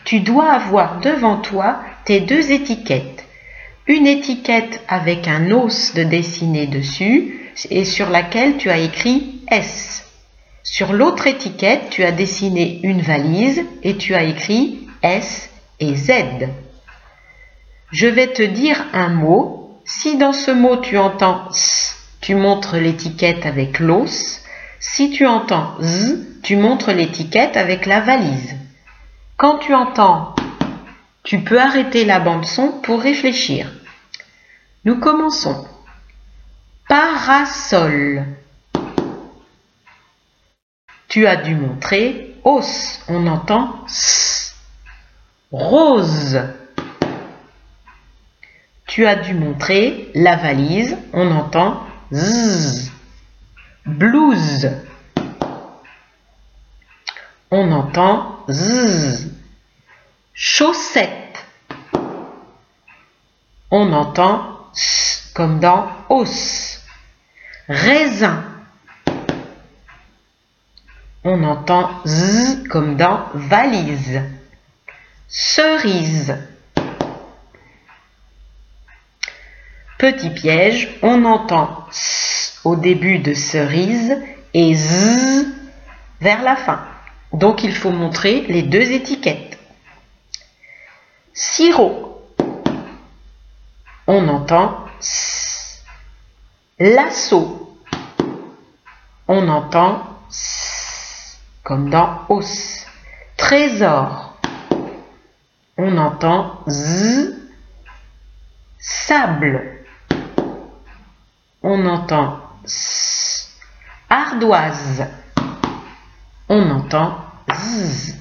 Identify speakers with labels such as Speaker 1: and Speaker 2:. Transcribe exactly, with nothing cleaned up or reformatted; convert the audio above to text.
Speaker 1: tu dois avoir devant toi tes deux étiquettes. Une étiquette avec un os de dessiné dessus et sur laquelle tu as écrit S. Sur l'autre étiquette, tu as dessiné une valise et tu as écrit S et Z. Je vais te dire un mot. Si dans ce mot tu entends S, tu montres l'étiquette avec l'os. Si tu entends Z, tu montres l'étiquette avec la valise. Quand tu entends, tu peux arrêter la bande-son pour réfléchir. Nous commençons. Parasol. Tu as dû montrer os, on entend S. Rose. Tu as dû montrer la valise, on entend Z. Blouse. On entend Z. Chaussettes. On entend S comme dans os. Raisin. On entend Z comme dans valise. Cerise. Petit piège, on entend S au début de cerise et Z vers la fin. Donc il faut montrer les deux étiquettes. Sirop. On entend S. Lasso. On entend S comme dans os. Trésor. On entend Z. Sable. On entend S. Ardoise. On entend Z.